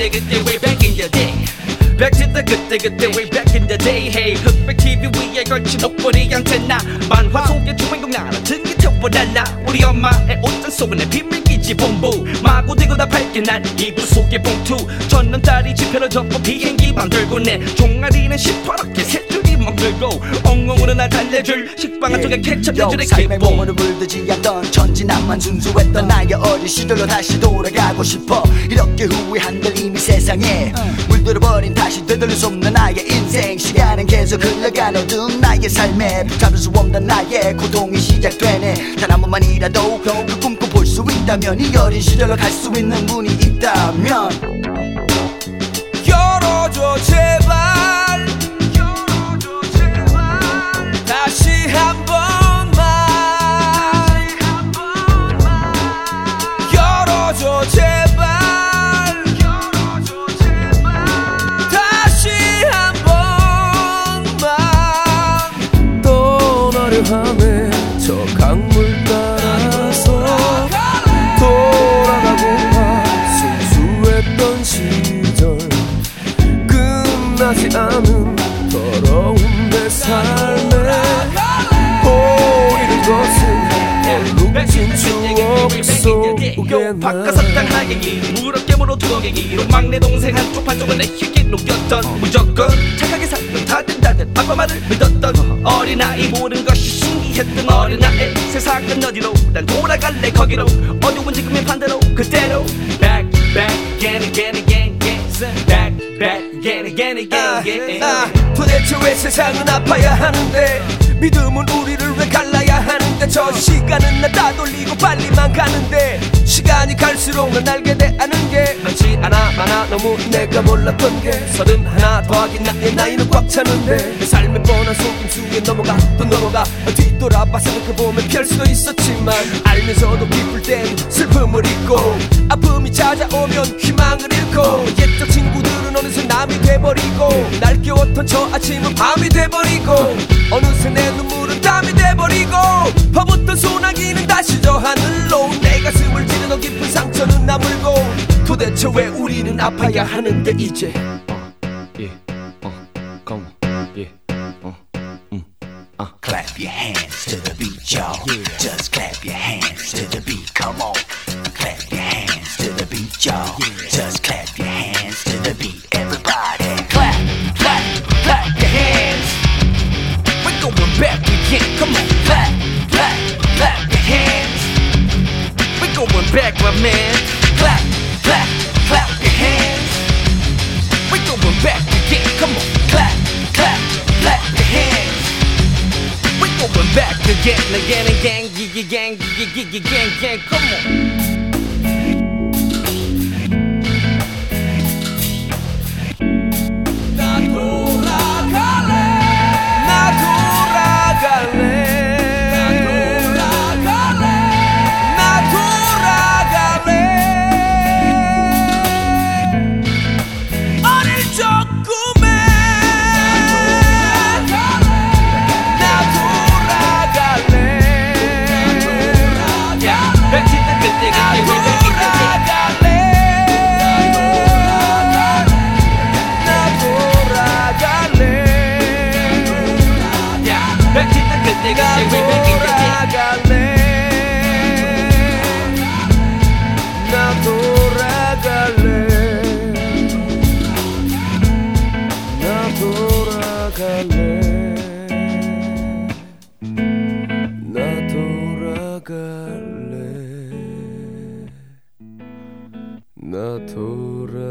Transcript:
그때 way back in the day Back to the 그때 way back in the day Hey 흑백 TV 위에 걸친 옥보리 안테나 만화 속의 주인공 나라 등에 태워놨나 우리 엄마의 옷장 속은 내 비밀기지 본부 마구 들고 다 밝게 난 이불 속의 봉투 전남다리 지폐로 접고 비행기만 들고 내 종아리는 시퍼렇게 새 줄이 멍들고 엉엉으로 날 달래줄 식빵 한쪽에 케첩 한 줄에 삶의 기뻐 몸으로 물들지 않던 천진난만 순수했던 나의 어린 시절로 다시 돌아가고 싶어 이렇게 후회한들 이미 세상에 물들어버린 다시 되돌릴 수 없는 나의 인생 시간은 계속 흘러간 어두운 나의 삶에 붙잡을 수 없는 나의 고통이 시작되네 단 한 번만이라도 그 꿈꿔 볼 수 있다면 이 어린 시절로 갈 수 있는 문이 있다면 열어줘 제발 열어줘 제발 다시 한 번만 열어줘 제발 열어줘 제발 다시 한 번만 떠나려 하네 저 강물 따라서 돌아가고파 순수했던 시절 끝나지 않은 더러운 내 삶에 보이는 것은 얼룩진 추억 속에 바깥사탕 나의 길 무럽게 물어 두억의 길로 막내 동생 한쪽 반쪽을 내 힐기 녹였던 무조건 착하게 살던 다 된다는 아빠 말을 믿었던 어린아이 모든 것이 신기했던 어린아이 세상은 어디로 난 돌아갈래 거기로 어두운 지금의 반대로 그대로 Back again again again Back again again again 도대체 왜 세상은 아파야 하는데 믿음은 우리를 왜 갈라야 하는데 저 시간은 나 따돌리고 빨리만 가는데 시간이 갈수록 난 알게 돼 아는 게 많지 않아 많아 너무 내가 몰랐던 게 31 더하기 나의 나이는 꽉 차는데 내 삶의 뻔한 속임수에 넘어가 또 넘어가 뒤돌아봐 생각해보면 별 수도 있었지만 알면서도 기쁠 땐 슬픔을 잊고 아픔이 찾아오면 희망을 잃고 옛적 친구들은 어느새 남이 돼버리고 날 깨웠던 저 아침은 밤이 돼버리고 어느새 내 눈물은 땀이 돼버리고 퍼붓던 소나기는 다시 저 하늘로 내 가슴을 찌르던 깊은 상처는 나물고 도대체 왜 우리는 아파야 하는데 이제 come on, yeah, Clap your hands to the beat, y'all. Just clap your hands to the beat. Come on. Clap your hands to the beat, y'all. Just clap your hands to the beat. Everybody, clap, clap, clap your hands. We're going back again come on Clap, clap, clap your hands. We're going back my man Clap, clap, clap your hands. We're going back again come on Clap, clap, clap your hands. We're going back again again come on 나 돌아갈래